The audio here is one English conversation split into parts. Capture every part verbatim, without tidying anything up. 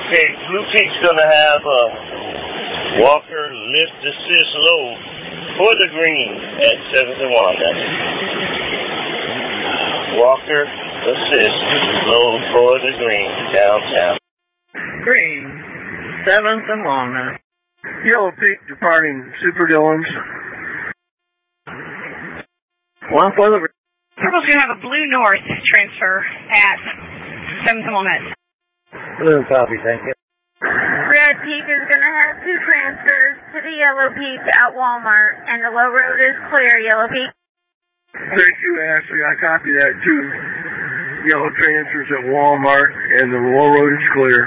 Okay, Blue Peak's gonna have a Walker lift assist low for the green at seventh and Walnut. Walker assist low for the green downtown. Green, seventh and Walnut. Yellow Peak departing Super Dillons. One for the green. Purple's going to have a Blue North transfer at seventh and Walnut. Blue copy, thank you. Red Peak is going to have two transfers to the Yellow Peak at Walmart, and the low road is clear, Yellow Peak. Thank you, Ashley. I copy that too. Yellow transfers at Walmart, and the low road is clear.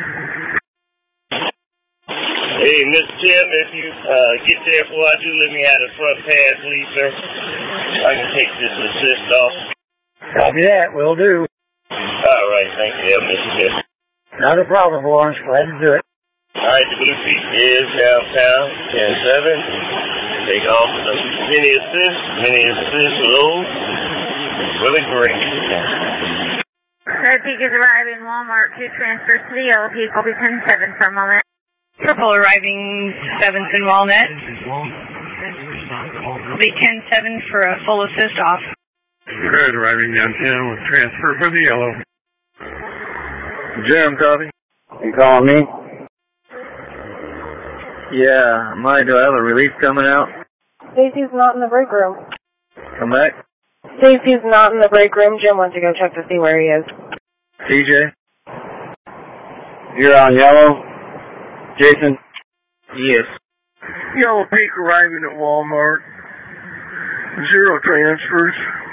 Hey, Mister Tim, if you uh, get there before I do, let me have the front pad, please, sir. I can take this assist off. Copy that, will do. All right, thank you, Mister Tim. Not a problem, Lawrence. Glad to do it. All right, the Blue Peak is downtown, ten seven. Take off the mini assist, mini assist low. Really great. Red Peak is arriving Walmart, two transfers to the Yellow Peak. Will be ten seven for a moment. Purple arriving seventh and Walnut. Will be ten seven for a full assist off. Red arriving downtown with transfer for the Yellow. Jim, copy. You calling me? Yeah, Mike, do I have a release coming out? Stacy's not in the break room. Come back. Stacy's not in the break room. Jim went to go check to see where he is. T J? You're on yellow? Jason? Yes. Yellow Peak arriving at Walmart. Zero transfers.